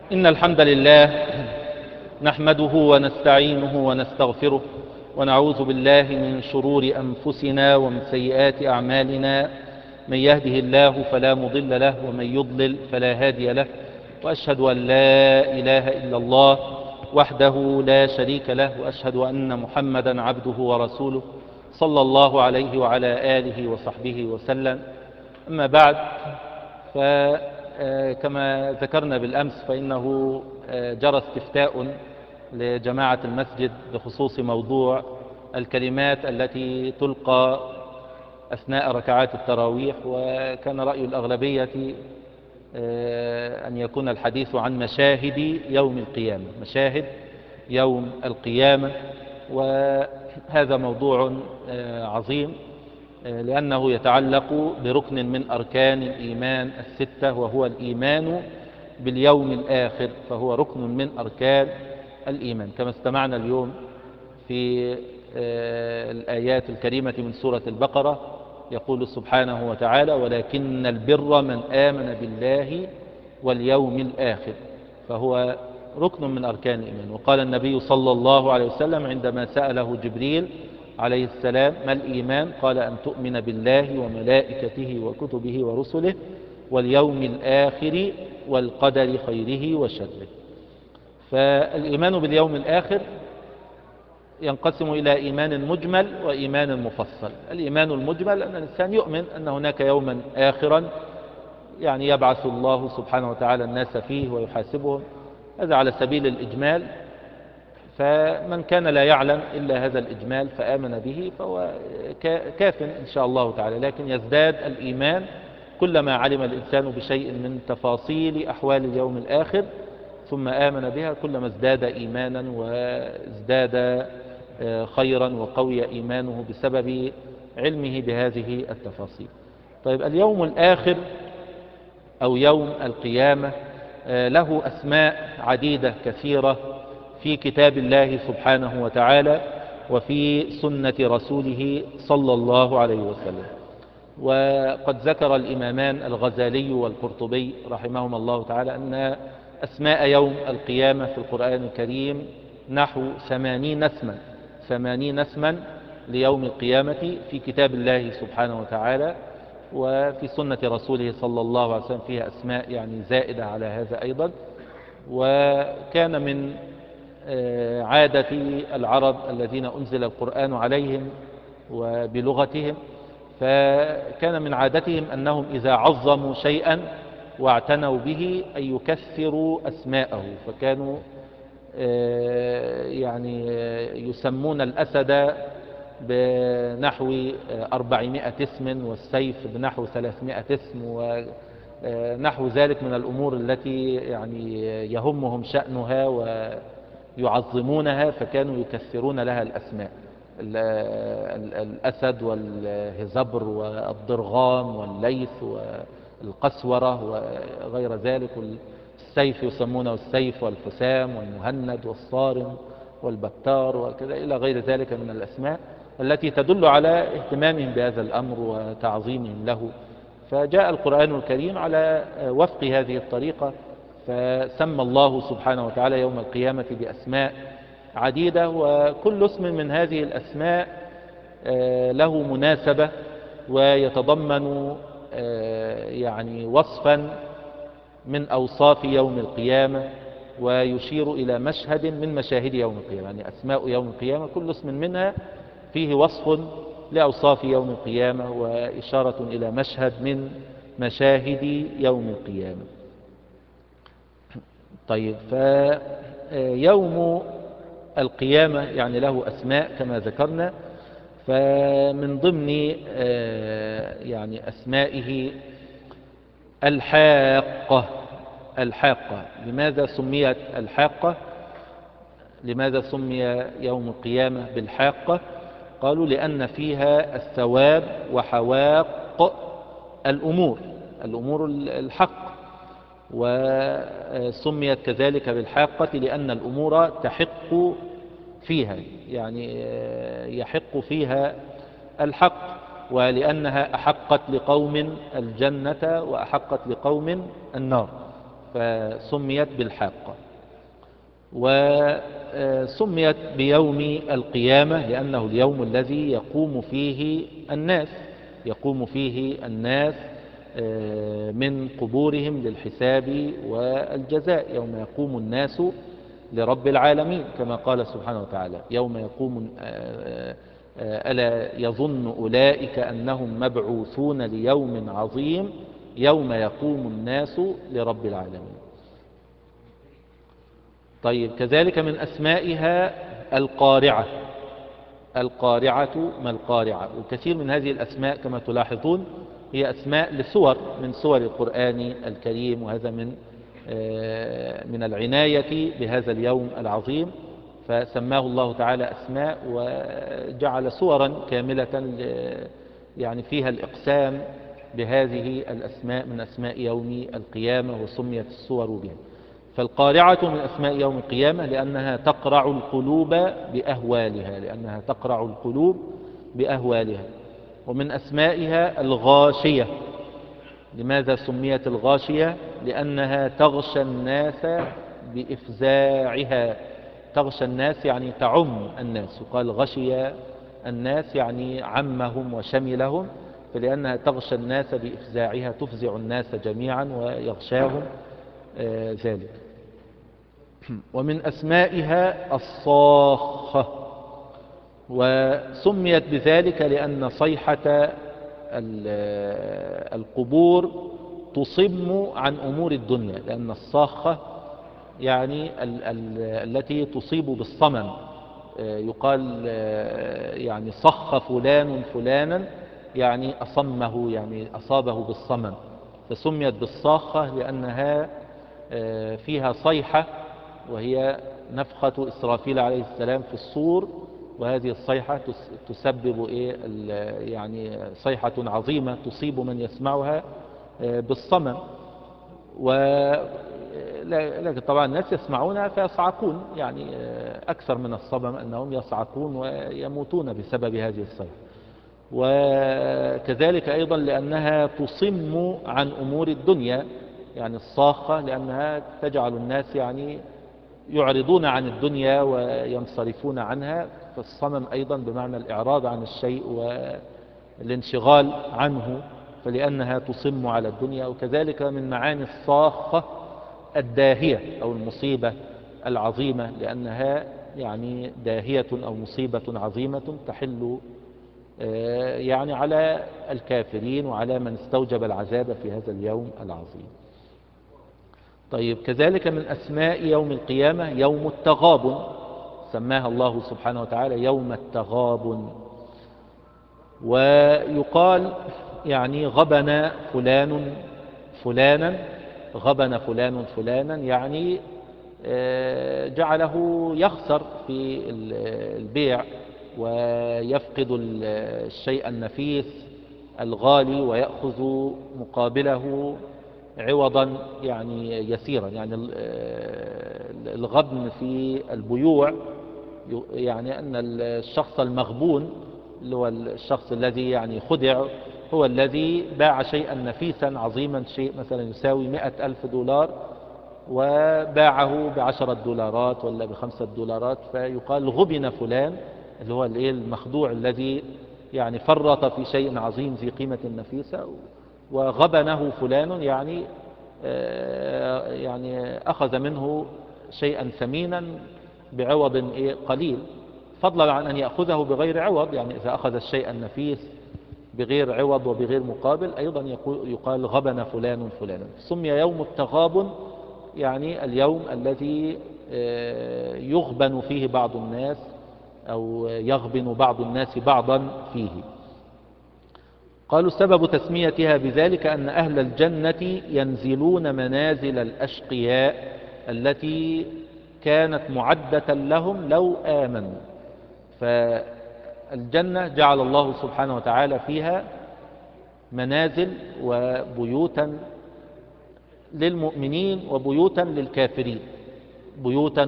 إن الحمد لله نحمده ونستعينه ونستغفره ونعوذ بالله من شرور أنفسنا ومن سيئات أعمالنا. من يهده الله فلا مضل له ومن يضلل فلا هادي له، وأشهد أن لا إله إلا الله وحده لا شريك له، وأشهد أن محمدا عبده ورسوله صلى الله عليه وعلى آله وصحبه وسلم. أما بعد، فكما ذكرنا بالأمس فإنه جرى استفتاء لجماعة المسجد بخصوص موضوع الكلمات التي تلقى أثناء ركعات التراويح، وكان رأي الأغلبية أن يكون الحديث عن مشاهد يوم القيامة، مشاهد يوم القيامة. وهذا موضوع عظيم لأنه يتعلق بركن من أركان الإيمان الستة، وهو الإيمان باليوم الآخر، فهو ركن من أركان الإيمان كما استمعنا اليوم في الآيات الكريمة من سورة البقرة. يقول سبحانه وتعالى: ولكن البر من آمن بالله واليوم الآخر، فهو ركن من أركان الإيمان. وقال النبي صلى الله عليه وسلم عندما سأله جبريل عليه السلام: ما الإيمان؟ قال: أن تؤمن بالله وملائكته وكتبه ورسله واليوم الآخر والقدر خيره وشره. فالإيمان باليوم الآخر ينقسم إلى إيمان مجمل وإيمان مفصل. الإيمان المجمل أن الإنسان يؤمن أن هناك يوما آخرا، يعني يبعث الله سبحانه وتعالى الناس فيه ويحاسبهم، هذا على سبيل الإجمال. فمن كان لا يعلم إلا هذا الإجمال فآمن به فهو كاف إن شاء الله تعالى. لكن يزداد الإيمان كلما علم الإنسان بشيء من تفاصيل أحوال اليوم الآخر ثم آمن بها، كلما ازداد إيمانا وازداد خيرا وقوي إيمانه بسبب علمه بهذه التفاصيل. طيب، اليوم الآخر أو يوم القيامة له أسماء عديدة كثيرة في كتاب الله سبحانه وتعالى وفي سنة رسوله صلى الله عليه وسلم. وقد ذكر الإمامان الغزالي والقرطبي رحمهما الله تعالى أن أسماء يوم القيامة في القرآن الكريم نحو 80 اسما ليوم القيامة في كتاب الله سبحانه وتعالى، وفي سنة رسوله صلى الله عليه وسلم فيها أسماء يعني زائدة على هذا أيضا. وكان من عادة العرب الذين أنزل القرآن عليهم وبلغتهم، فكان من عادتهم أنهم إذا عظموا شيئا واعتنوا به أن يكثروا أسماءه، فكانوا يعني يسمون الأسد بنحو 400 اسم، والسيف بنحو 300 اسم، ونحو ذلك من الأمور التي يعني يهمهم شأنها ويعظمونها، فكانوا يكثرون لها الأسماء: الأسد والهزبر والضرغام والليث والقسورة وغير ذلك. السيف يسمونه السيف والحسام والمهند والصارم والبتار وكذا إلى غير ذلك من الأسماء التي تدل على اهتمامهم بهذا الأمر وتعظيمهم له. فجاء القرآن الكريم على وفق هذه الطريقة، فسمى الله سبحانه وتعالى يوم القيامة بأسماء عديدة، وكل اسم من هذه الأسماء له مناسبة ويتضمن يعني وصفا من أوصاف يوم القيامة، ويشير إلى مشهد من مشاهد يوم القيامة. يعني أسماء يوم القيامة كل اسم منها فيه وصف لأوصاف يوم القيامة وإشارة إلى مشهد من مشاهد يوم القيامة. طيب، فيوم القيامة يعني له أسماء كما ذكرنا. فمن ضمن يعني أسمائه الحاقة. الحاقة، لماذا سميت الحاقة؟ لماذا سمي يوم القيامة بالحاقة؟ قالوا لأن فيها الثواب وحواق الأمور الحق، وسميت كذلك بالحاقة لأن الأمور تحق فيها، يعني يحق فيها الحق، ولأنها أحقت لقوم الجنة وأحقت لقوم النار. فسميت بالحاقة. وسميت بيوم القيامة لأنه اليوم الذي يقوم فيه الناس من قبورهم للحساب والجزاء، يوم يقوم الناس لرب العالمين كما قال سبحانه وتعالى يوم يقوم ألا يظن أولئك أنهم مبعوثون ليوم عظيم يوم يقوم الناس لرب العالمين. طيب كذلك من أسمائها القارعة. القارعة ما القارعة، وكثير من هذه الأسماء كما تلاحظون هي أسماء لسور من سور القرآن الكريم، وهذا من العناية بهذا اليوم العظيم، فسماه الله تعالى أسماء وجعل سورا كاملة يعني فيها الإقسام بهذه الأسماء من أسماء يوم القيامة، وسميت السور بها. فالقارعة من أسماء يوم القيامة لأنها تقرع القلوب بأهوالها. ومن أسمائها الغاشية. لماذا سميت الغاشية؟ لأنها تغشى الناس بإفزاعها. تغشى الناس يعني تعم الناس، يقال غشي الناس يعني عمهم وشملهم، فلأنها تغشى الناس بإفزاعها تفزع الناس جميعا ويغشاهم ذلك. ومن أسمائها الصاخة، وسميت بذلك لأن صيحة القبور تصم عن أمور الدنيا، لأن الصاخة يعني التي تصيب بالصمم، يقال يعني صخ فلان فلانا يعني أصمه، يعني أصابه بالصمم، فسميت بالصاخة لأنها فيها صيحة، وهي نفخة إسرافيل عليه السلام في الصور، وهذه الصيحة تسبب يعني صيحة عظيمة تصيب من يسمعها بالصمم. لكن طبعا الناس يسمعونها فيصعقون، يعني أكثر من الصمم أنهم يصعقون ويموتون بسبب هذه الصيحة. وكذلك أيضا لأنها تصم عن أمور الدنيا، يعني الصاخة لأنها تجعل الناس يعني يعرضون عن الدنيا وينصرفون عنها، فالصمم أيضا بمعنى الإعراض عن الشيء والانشغال عنه، فلأنها تصم على الدنيا. وكذلك من معاني الصاخة الداهية أو المصيبة العظيمة، لأنها يعني داهية أو مصيبة عظيمة تحل يعني على الكافرين وعلى من استوجب العذاب في هذا اليوم العظيم. طيب كذلك من أسماء يوم القيامة يوم التغابن، سماها الله سبحانه وتعالى يوم التغابن. ويقال يعني غبن فلان فلانا يعني جعله يخسر في البيع ويفقد الشيء النفيس الغالي ويأخذ مقابله عوضا يعني يسيرا. يعني الغبن في البيوع يعني أن الشخص المغبون اللي هو الشخص الذي يعني خدع هو الذي باع شيئا نفيسا عظيما، شيء مثلا يساوي 100,000 دولار وباعه ب10 دولارات ولا ب5 دولارات، فيقال غبن فلان، اللي هو المخدوع الذي يعني فرط في شيء عظيم ذي قيمة نفيسة، وغبنه فلان يعني أخذ منه شيئا ثمينا بعوض قليل، فضلا عن أن يأخذه بغير عوض. يعني إذا أخذ الشيء النفيس بغير عوض وبغير مقابل أيضا يقال غبن فلان فلانا. سمي يوم التغابن يعني اليوم الذي يغبن فيه بعض الناس أو يغبن بعض الناس بعضا فيه. قالوا سبب تسميتها بذلك أن أهل الجنة ينزلون منازل الأشقياء التي كانت معدة لهم لو آمنوا. فالجنة جعل الله سبحانه وتعالى فيها منازل وبيوتا للمؤمنين وبيوتا للكافرين، بيوتا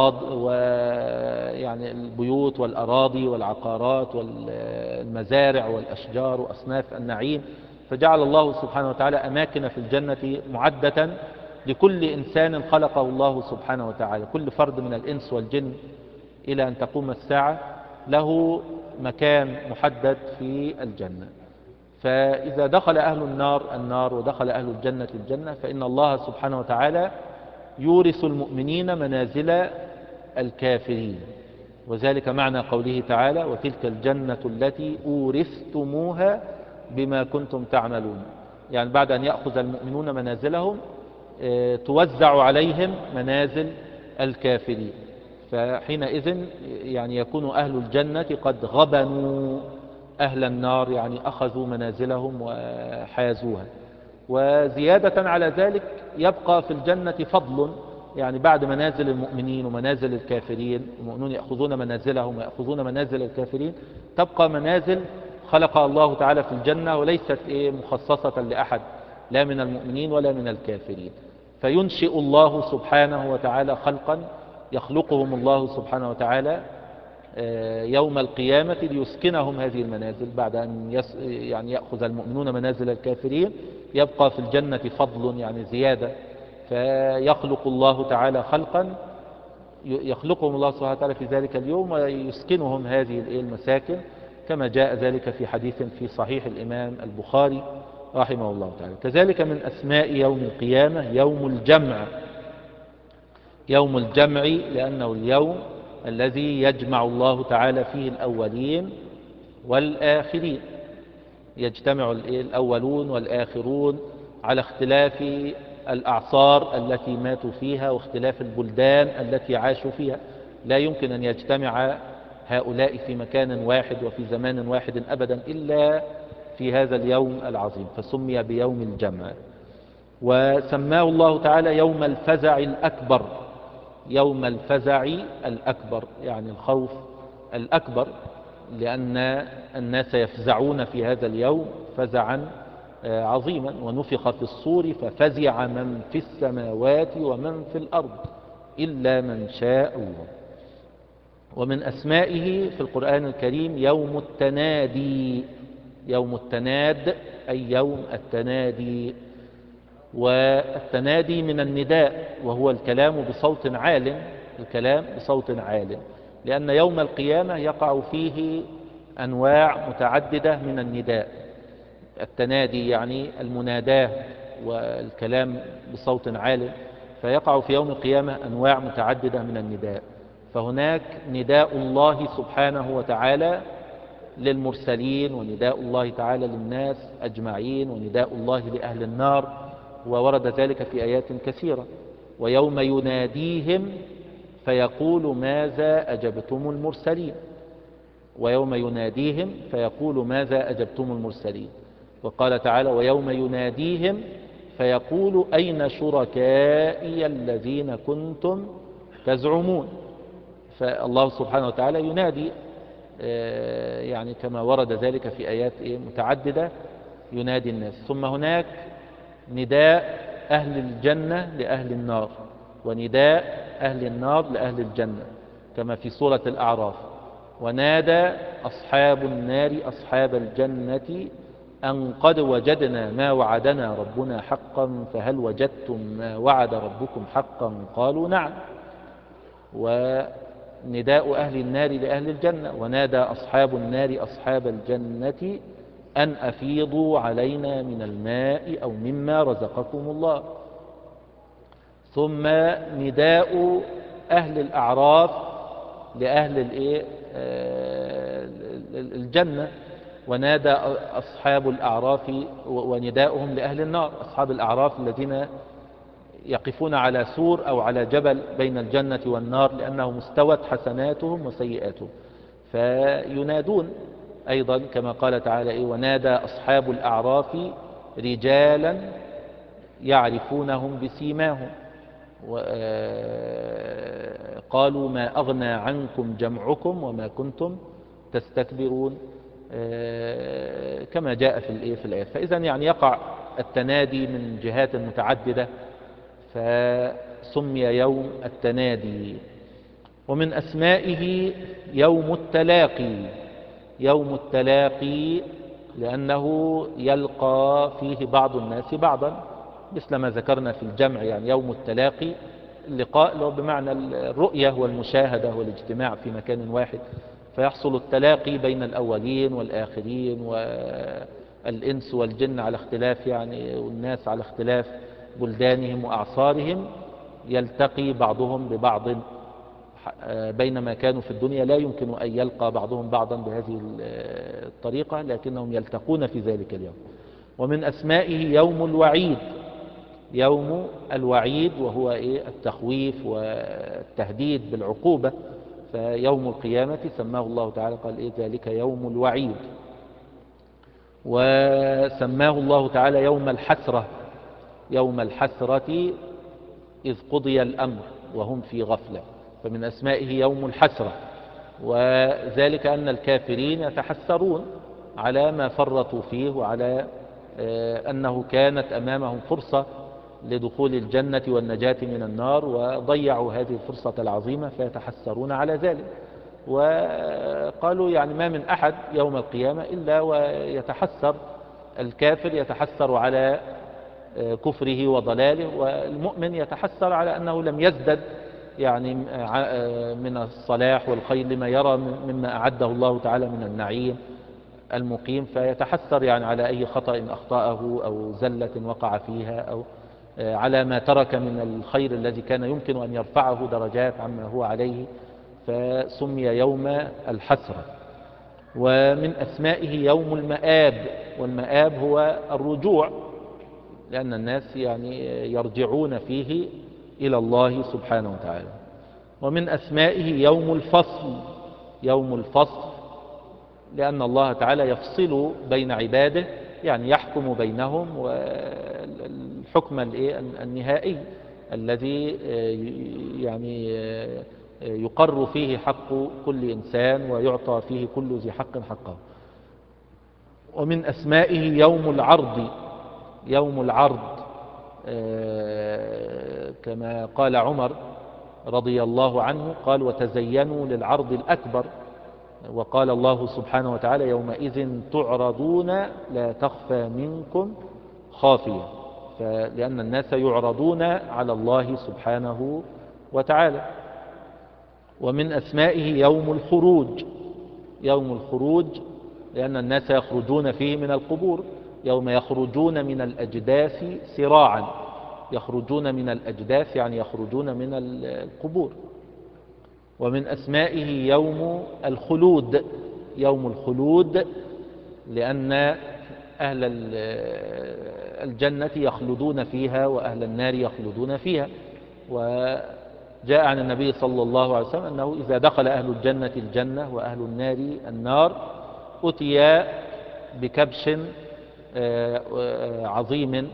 يعني البيوت والأراضي والعقارات والمزارع والأشجار وأصناف النعيم، فجعل الله سبحانه وتعالى أماكن في الجنة معدة لكل إنسان خلقه الله سبحانه وتعالى. كل فرد من الإنس والجن إلى أن تقوم الساعة له مكان محدد في الجنة. فإذا دخل أهل النار ودخل أهل الجنة، فإن الله سبحانه وتعالى يورث المؤمنين منازل الكافرين. وذلك معنى قوله تعالى: وتلك الجنة التي أورثتموها بما كنتم تعملون. يعني بعد أن يأخذ المؤمنون منازلهم توزع عليهم منازل الكافرين. فحينئذ يعني يكون أهل الجنة قد غبنوا أهل النار، يعني أخذوا منازلهم وحازوها. وزيادة على ذلك يبقى في الجنة فضل، يعني بعد منازل المؤمنين ومنازل الكافرين، المؤمنون يأخذون منازلهم ويأخذون منازل الكافرين، تبقى منازل خلقها الله تعالى في الجنة وليست مخصصة لأحد، لا من المؤمنين ولا من الكافرين. فينشئ الله سبحانه وتعالى خلقا، يخلقهم الله سبحانه وتعالى يوم القيامة ليسكنهم هذه المنازل. بعد أن يعني يأخذ المؤمنون منازل الكافرين، يبقى في الجنة فضل، يعني زيادة. فيخلق الله تعالى خلقا، يخلقهم الله سبحانه وتعالى في ذلك اليوم ويسكنهم هذه المساكن، كما جاء ذلك في حديث في صحيح الإمام البخاري رحمه الله تعالى. كذلك من أسماء يوم القيامة يوم الجمع. يوم الجمع لأنه اليوم الذي يجمع الله تعالى فيه الأولين والآخرين، يجتمع الأولون والآخرون على اختلاف الأعصار التي ماتوا فيها واختلاف البلدان التي عاشوا فيها. لا يمكن أن يجتمع هؤلاء في مكان واحد وفي زمان واحد أبدا إلا في هذا اليوم العظيم، فسمي بيوم الجمع. وسماه الله تعالى يوم الفزع الأكبر. يوم الفزع الأكبر يعني الخوف الأكبر، لأن الناس يفزعون في هذا اليوم فزعا عظيما. ونفخ في الصور ففزع من في السماوات ومن في الأرض إلا من شاء الله. ومن أسمائه في القرآن الكريم يوم التنادي. يوم التناد أي يوم التنادي. والتنادي من النداء، وهو الكلام بصوت عال. الكلام بصوت عال، لأن يوم القيامة يقع فيه أنواع متعددة من النداء. التنادي يعني المناداة والكلام بصوت عال، فيقع في يوم القيامة أنواع متعددة من النداء. فهناك نداء الله سبحانه وتعالى للمرسلين، ونداء الله تعالى للناس أجمعين، ونداء الله لأهل النار، وورد ذلك في آيات كثيرة. ويوم يناديهم فيقول ماذا أجبتم المرسلين. ويوم يناديهم فيقول ماذا أجبتم المرسلين. وقال تعالى ويوم يناديهم فيقول أين شركائي الذين كنتم تزعمون. فالله سبحانه وتعالى ينادي، يعني كما ورد ذلك في آيات متعددة، ينادي الناس. ثم هناك نداء أهل الجنة لأهل النار، ونداء أهل النار لأهل الجنة، كما في سورة الأعراف: ونادى أصحاب النار أصحاب الجنة أن قد وجدنا ما وعدنا ربنا حقا فهل وجدتم ما وعد ربكم حقا قالوا نعم. ونداء أهل النار لأهل الجنة: ونادى أصحاب النار أصحاب الجنة أن أفيضوا علينا من الماء أو مما رزقكم الله. ثم نداء أهل الأعراف لأهل الجنة: ونادى أصحاب الأعراف، ونداؤهم لأهل النار. أصحاب الأعراف الذين يقفون على سور أو على جبل بين الجنة والنار، لأنه مستوت حسناتهم وسيئاتهم، فينادون أيضا كما قال تعالى: ونادى أصحاب الأعراف رجالا يعرفونهم بسيماهم قالوا ما أغنى عنكم جمعكم وما كنتم تستكبرون، كما جاء في الآية. فإذا يعني يقع التنادي من جهات متعددة، فسمي يوم التنادي. ومن أسمائه يوم التلاقي. يوم التلاقي لأنه يلقى فيه بعض الناس بعضا، مثل ما ذكرنا في الجمع، يعني يوم التلاقي، اللقاء اللي هو بمعنى الرؤية والمشاهدة والاجتماع في مكان واحد، فيحصل التلاقي بين الأولين والآخرين والإنس والجن على اختلاف، يعني والناس على اختلاف بلدانهم وأعصارهم، يلتقي بعضهم ببعض، بينما كانوا في الدنيا لا يمكن أن يلقى بعضهم بعضا بهذه الطريقة، لكنهم يلتقون في ذلك اليوم. ومن أسمائه يوم الوعيد، يوم الوعيد، وهو التخويف والتهديد بالعقوبة. فيوم القيامة سماه الله تعالى قال ذلك يوم الوعيد. وسماه الله تعالى يوم الحسرة، يوم الحسرة إذ قضي الأمر وهم في غفلة، فمن أسمائه يوم الحسرة. وذلك أن الكافرين يتحسرون على ما فرطوا فيه، وعلى أنه كانت أمامهم فرصة لدخول الجنة والنجاة من النار، وضيعوا هذه الفرصة العظيمة، فيتحسرون على ذلك. وقالوا يعني ما من أحد يوم القيامة إلا ويتحسر، الكافر يتحسر على كفره وضلاله، والمؤمن يتحسر على أنه لم يزدد يعني من الصلاح والخير لما يرى مما أعده الله تعالى من النعيم المقيم، فيتحسر يعني على أي خطأ أخطأه أو زلة وقع فيها، أو على ما ترك من الخير الذي كان يمكن أن يرفعه درجات عما هو عليه، فسمي يوم الحسرة. ومن أسمائه يوم المآب، والمآب هو الرجوع، لأن الناس يعني يرجعون فيه إلى الله سبحانه وتعالى. ومن أسمائه يوم الفصل، يوم الفصل، لأن الله تعالى يفصل بين عباده، يعني يحكم بينهم، والحكم النهائي الذي يعني يقر فيه حق كل إنسان، ويعطى فيه كل ذي حق حقه. ومن أسمائه يوم العرض، يوم العرض، كما قال عمر رضي الله عنه قال وتزينوا للعرض الأكبر. وقال الله سبحانه وتعالى يومئذ تعرضون لا تخفى منكم خافية، لأن الناس يعرضون على الله سبحانه وتعالى. ومن أسمائه يوم الخروج، يوم الخروج، لأن الناس يخرجون فيه من القبور، يوم يخرجون من الأجداث سراعا، يخرجون من الأجداث يعني يخرجون من القبور. ومن أسمائه يوم الخلود، يوم الخلود، لأن أهل الجنة يخلدون فيها وأهل النار يخلدون فيها. وجاء عن النبي صلى الله عليه وسلم أنه إذا دخل أهل الجنة الجنة وأهل النار النار أتي بكبش عظيم،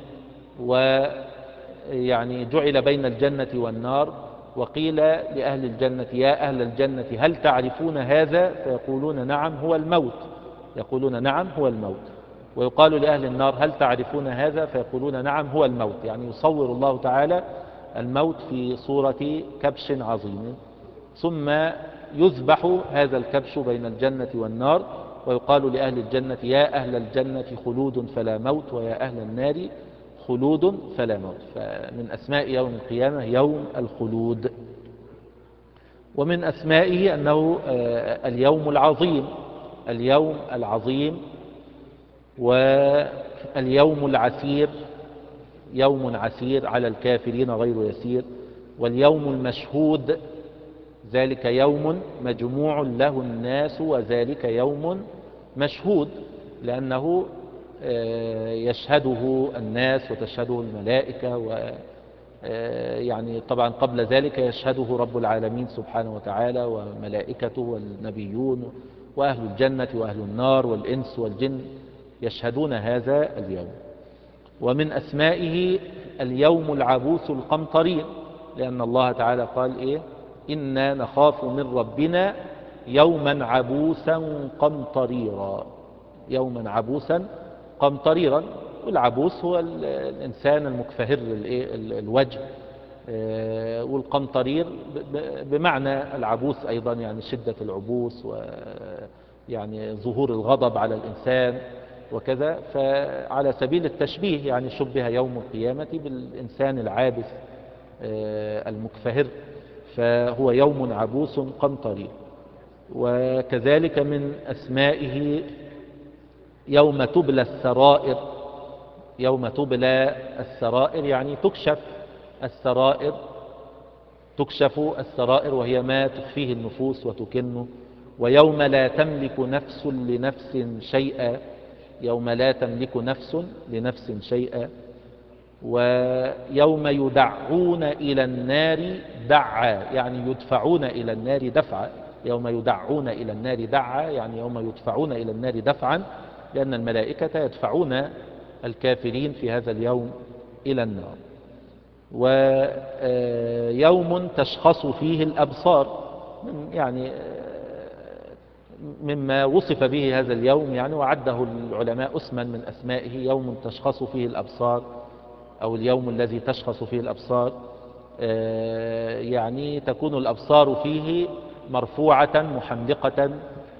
ويعني جعل بين الجنة والنار، وقيل لأهل الجنة يا أهل الجنة هل تعرفون هذا؟ فيقولون نعم هو الموت، يقولون نعم هو الموت. ويقال لأهل النار هل تعرفون هذا؟ فيقولون نعم هو الموت. يعني يصور الله تعالى الموت في صورة كبش عظيم، ثم يذبح هذا الكبش بين الجنة والنار، ويقال لأهل الجنة يا أهل الجنة خلود فلا موت، ويا أهل النار خلود فلا موت. فمن أسماء يوم القيامة يوم الخلود. ومن أسمائه أنه اليوم العظيم، اليوم العظيم، واليوم العسير، يوم عسير على الكافرين غير يسير. واليوم المشهود، ذلك يوم مجموع له الناس، وذلك يوم مشهود، لأنه يشهده الناس وتشهده الملائكة، يعني طبعا قبل ذلك يشهده رب العالمين سبحانه وتعالى وملائكته والنبيون وأهل الجنة وأهل النار والإنس والجن يشهدون هذا اليوم. ومن أسمائه اليوم العبوس القمطرير، لأن الله تعالى قال إنا نخاف من ربنا يوما عبوسا قمطريرا، يوما عبوسا قمطريرا. والعبوس هو الإنسان المكفهر الوجه، والقمطرير بمعنى العبوس أيضا، يعني شدة العبوس ويعني ظهور الغضب على الإنسان. وكذا. فعلى سبيل التشبيه يعني شبه يوم القيامة بالإنسان العابس المكفهر، فهو يوم عبوس قمطري. وكذلك من أسمائه يوم تبلى السرائر. يوم تبلى السرائر يعني تكشف السرائر، تكشف السرائر وهي ما تخفيه النفوس وتكنه. ويوم لا تملك نفس لنفس شيئا، يوم لا تملك نفس لنفس شيئا. ويوم يدعون إلى النار دعا، يعني يدفعون إلى النار دفعا. يوم يدعون إلى النار دعا يعني يوم يدفعون إلى النار دفعا، لأن الملائكة يدفعون الكافرين في هذا اليوم إلى النار. ويوم تشخص فيه الأبصار، يعني مما وصف به هذا اليوم يعني، وعده العلماء اسما من أسمائه يوم تشخص فيه الأبصار، أو اليوم الذي تشخص فيه الأبصار. يعني تكون الأبصار فيه مرفوعة محملقة،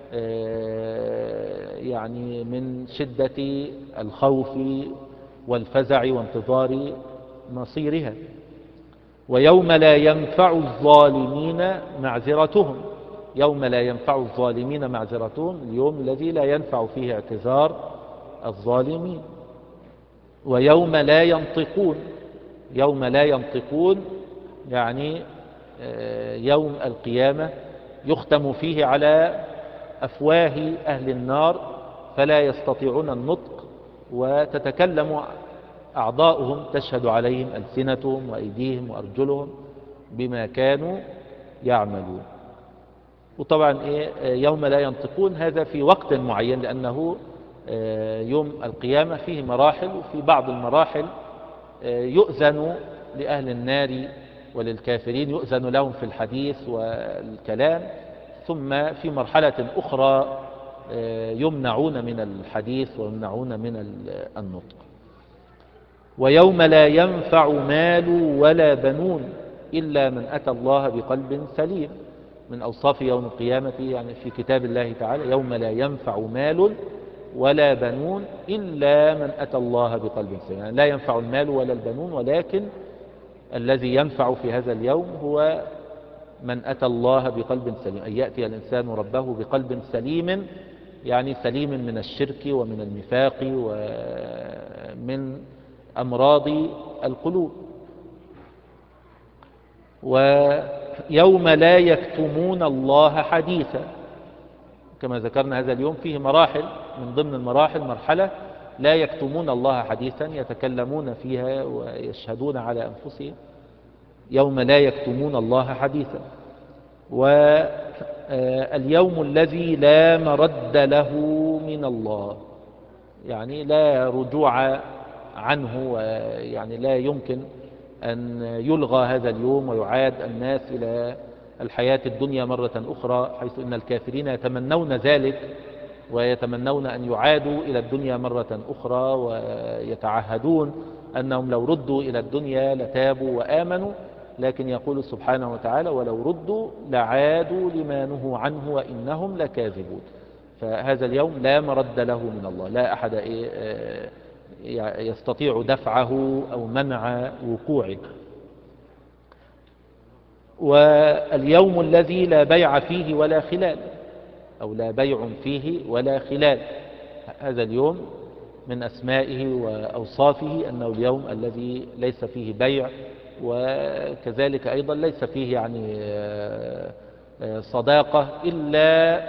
يعني من شدة الخوف والفزع وانتظار مصيرها. ويوم لا ينفع الظالمين معذرتهم، يوم لا ينفع الظالمين معذرتهم، اليوم الذي لا ينفع فيه اعتذار الظالمين. ويوم لا ينطقون، يوم لا ينطقون يعني يوم القيامة يختم فيه على أفواه أهل النار فلا يستطيعون النطق، وتتكلم أعضاؤهم، تشهد عليهم ألسنتهم وأيديهم وأرجلهم بما كانوا يعملون. وطبعا يوم لا ينطقون هذا في وقت معين، لأنه يوم القيامة فيه مراحل، وفي بعض المراحل يؤذن لأهل النار وللكافرين، يؤذن لهم في الحديث والكلام، ثم في مرحلة أخرى يمنعون من الحديث ويمنعون من النطق. ويوم لا ينفع مال ولا بنون إلا من أتى الله بقلب سليم. من أوصاف يوم القيامة يعني في كتاب الله تعالى يوم لا ينفع مال ولا بنون إلا من أتى الله بقلب سليم، يعني لا ينفع المال ولا البنون، ولكن الذي ينفع في هذا اليوم هو من أتى الله بقلب سليم، أن يأتي الإنسان ربه بقلب سليم، يعني سليم من الشرك ومن النفاق ومن أمراض القلوب. ويوم لا يكتمون الله حديثا، كما ذكرنا هذا اليوم فيه مراحل، من ضمن المراحل مرحلة لا يكتمون الله حديثا، يتكلمون فيها ويشهدون على أنفسهم. يوم لا يكتمون الله حديثا. واليوم الذي لا مرد له من الله، يعني لا رجوع عنه، يعني لا يمكن أن يلغى هذا اليوم ويعاد الناس إلى الحياة الدنيا مرة أخرى، حيث أن الكافرين يتمنون ذلك، ويتمنون أن يعادوا إلى الدنيا مرة أخرى، ويتعهدون أنهم لو ردوا إلى الدنيا لتابوا وآمنوا. لكن يقول سبحانه وتعالى ولو ردوا لعادوا لما نهوا عنه وإنهم لكاذبون. فهذا اليوم لا مرد له من الله، لا أحد يستطيع دفعه أو منع وقوعه. واليوم الذي لا بيع فيه ولا خلال، أو لا بيع فيه ولا خلال، هذا اليوم من أسمائه وأوصافه أنه اليوم الذي ليس فيه بيع، وكذلك أيضا ليس فيه يعني صداقة إلا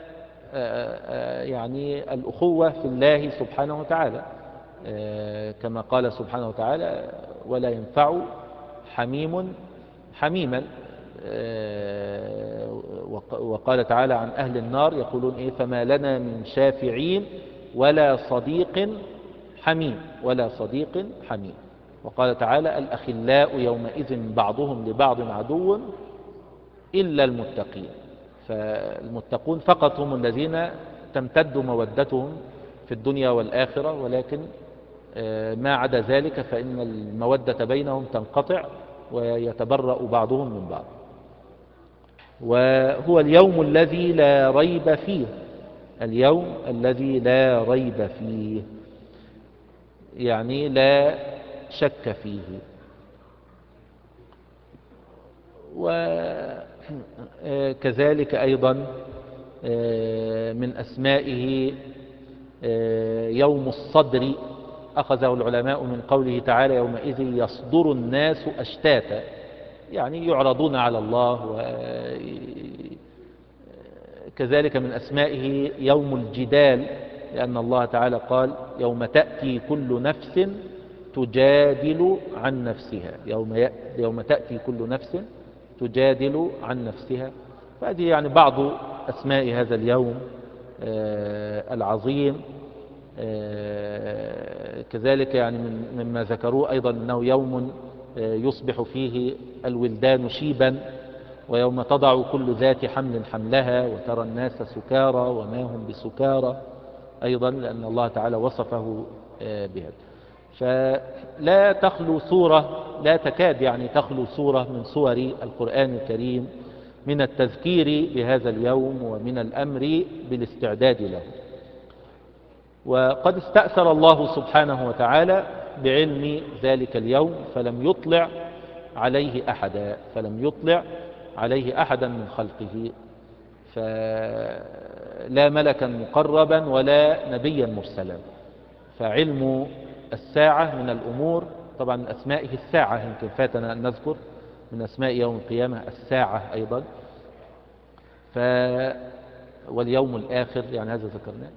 يعني الأخوة في الله سبحانه وتعالى، كما قال سبحانه وتعالى ولا ينفع حميم حميما. وقال تعالى عن أهل النار يقولون فما لنا من شافعين ولا صديق حميم، ولا صديق حميم. وقال تعالى الأخلاء يومئذ بعضهم لبعض عدو إلا المتقين. فالمتقون فقط هم الذين تمتد مودتهم في الدنيا والآخرة، ولكن ما عدا ذلك فإن المودة بينهم تنقطع ويتبرأ بعضهم من بعض. وهو اليوم الذي لا ريب فيه، اليوم الذي لا ريب فيه، يعني لا شك فيه. وكذلك أيضا من أسمائه يوم الصدر، أخذه العلماء من قوله تعالى يومئذ يصدر الناس أشتاتا، يعني يعرضون على الله. وكذلك من أسمائه يوم الجدال، لأن الله تعالى قال يوم تأتي كل نفس تجادل عن نفسها، يوم تأتي كل نفس تجادل عن نفسها. فهذه يعني بعض أسماء هذا اليوم العظيم. كذلك يعني مما ذكروه أيضا أنه يوم يصبح فيه الولدان شيبا، ويوم تضع كل ذات حمل حملها وترى الناس سكارى وما هم بسكارى، أيضا لأن الله تعالى وصفه بهذا. فلا تخلو سورة، لا تكاد يعني تخلو سورة من سور القرآن الكريم من التذكير بهذا اليوم ومن الأمر بالاستعداد له. وقد استأثر الله سبحانه وتعالى بعلم ذلك اليوم فلم يطلع عليه أحدا من خلقه، فلا ملكا مقربا ولا نبيا مرسلا. فعلم الساعة من الأمور، طبعا من أسمائه الساعة، يمكن فاتنا أن نذكر من أسماء يوم القيامة الساعة أيضا، واليوم الآخر يعني هذا ذكرناه.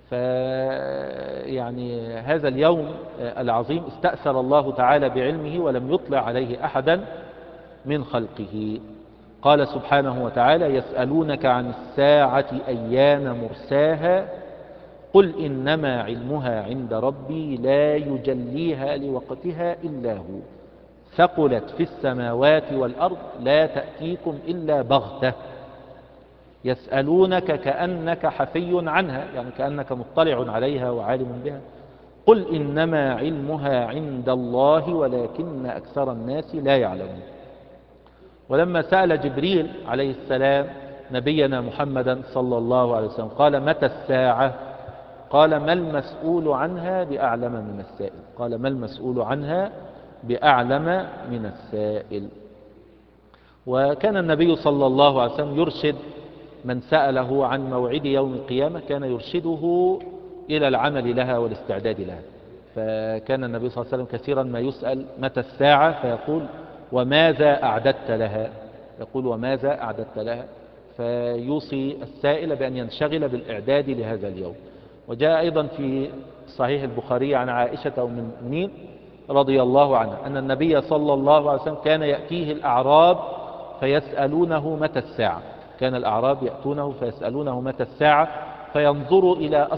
يعني هذا اليوم العظيم استأثر الله تعالى بعلمه ولم يطلع عليه أحدا من خلقه. قال سبحانه وتعالى يسألونك عن الساعة أيان مرساها قل إنما علمها عند ربي لا يجليها لوقتها إلا هو ثقلت في السماوات والأرض لا تأتيكم إلا بغتة يسألونك كأنك حفي عنها، يعني كأنك مطلع عليها وعالم بها. قل إنما علمها عند الله ولكن أكثر الناس لا يعلمون. ولما سأل جبريل عليه السلام نبينا محمدا صلى الله عليه وسلم قال متى الساعة؟ قال ما المسؤول عنها بأعلم من السائل. قال ما المسؤول عنها بأعلم من السائل. وكان النبي صلى الله عليه وسلم يرشد من سأله عن موعد يوم القيامة، كان يرشده إلى العمل لها والاستعداد لها. فكان النبي صلى الله عليه وسلم كثيرا ما يسأل متى الساعة فيقول وماذا أعددت لها، يقول وماذا أعددت لها، فيوصي السائل بأن ينشغل بالإعداد لهذا اليوم. وجاء أيضا في صحيح البخاري عن عائشة أم المؤمنين رضي الله عنها أن النبي صلى الله عليه وسلم كان يأتيه الأعراب فيسألونه متى الساعة، كان الأعراب يأتونه فيسألونه متى الساعة فينظر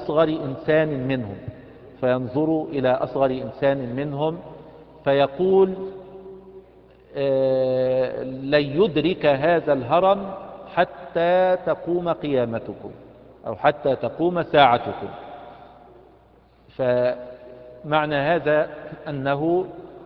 إلى أصغر إنسان منهم فيقول لن يدرك هذا الهرم حتى تقوم قيامتكم أو حتى تقوم ساعتكم. فمعنى هذا أنه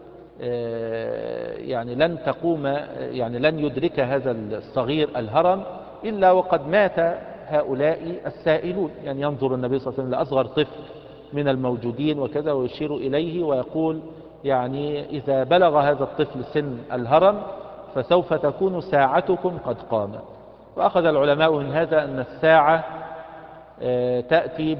يعني لن يدرك هذا الصغير الهرم إلا وقد مات هؤلاء السائلون. يعني ينظر النبي صلى الله عليه وسلم لأصغر طفل من الموجودين وكذا ويشير إليه ويقول يعني إذا بلغ هذا الطفل سن الهرم فسوف تكون ساعتكم قد قامت. وأخذ العلماء من هذا أن الساعة تأتي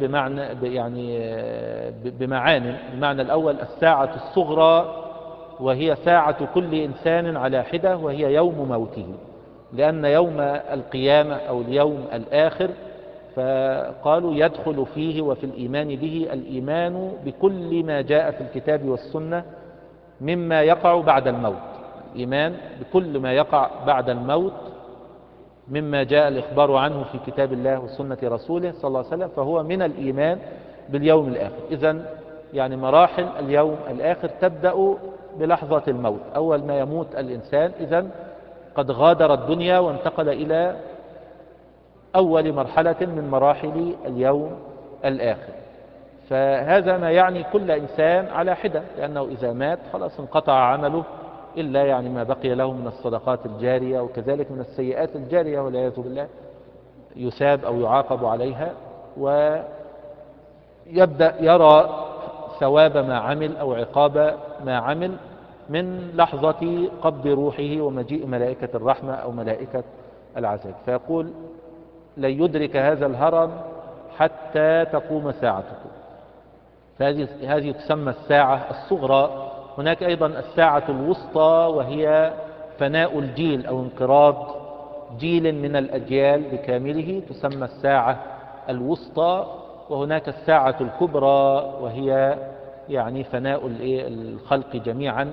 بمعاني. المعنى الأول الساعة الصغرى وهي ساعة كل إنسان على حدة وهي يوم موته، لأن يوم القيامة أو اليوم الآخر فقالوا يدخل فيه وفي الإيمان به الإيمان بكل ما جاء في الكتاب والسنة مما يقع بعد الموت، الإيمان بكل ما يقع بعد الموت مما جاء الإخبار عنه في كتاب الله وسنة رسوله صلى الله عليه وسلم، فهو من الإيمان باليوم الآخر. إذن يعني مراحل اليوم الآخر تبدأ بلحظة الموت، أول ما يموت الإنسان إذن قد غادر الدنيا وانتقل إلى أول مرحلة من مراحل اليوم الآخر. فهذا ما يعني كل إنسان على حدة، لأنه إذا مات خلاص انقطع عمله إلا يعني ما بقي له من الصدقات الجارية وكذلك من السيئات الجارية والعياذ بالله يثاب أو يعاقب عليها. ويبدأ يرى ثواب ما عمل أو عقاب ما عمل من لحظة قبض روحه ومجيء ملائكة الرحمة أو ملائكة العذاب، فيقول لن يدرك هذا الهرم حتى تقوم ساعته. فهذه تسمى الساعة الصغرى. هناك أيضا الساعة الوسطى، وهي فناء الجيل أو انقراض جيل من الأجيال بكامله، تسمى الساعة الوسطى. وهناك الساعة الكبرى، وهي يعني فناء الخلق جميعا،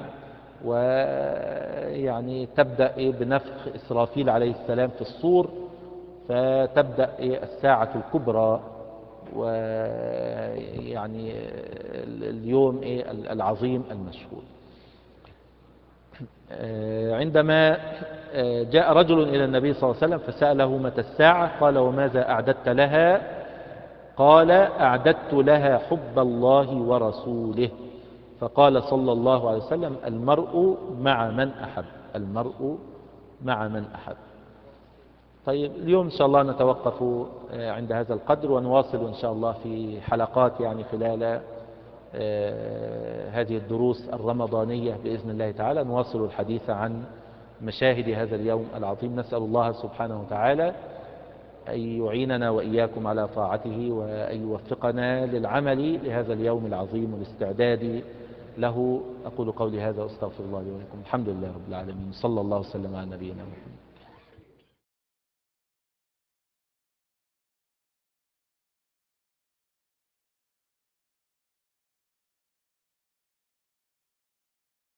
ويعني تبدأ بنفخ إسرافيل عليه السلام في الصور، فتبدأ الساعة الكبرى، ويعني اليوم العظيم المشهود. عندما جاء رجل إلى النبي صلى الله عليه وسلم فسأله متى الساعة، قال وماذا أعددت لها؟ قال أعددت لها حب الله ورسوله. فقال صلى الله عليه وسلم المرء مع من أحب، المرء مع من أحب. طيب اليوم إن شاء الله نتوقف عند هذا القدر، ونواصل إن شاء الله في حلقات يعني خلال هذه الدروس الرمضانية بإذن الله تعالى، نواصل الحديث عن مشاهد هذا اليوم العظيم. نسأل الله سبحانه وتعالى أن يعيننا وإياكم على طاعته، وأن يوفقنا للعمل لهذا اليوم العظيم والاستعداد له. أقول قولي هذا وأستغفر الله لي ولكم. الحمد لله رب العالمين، صلى الله وسلم على نبينا محمد.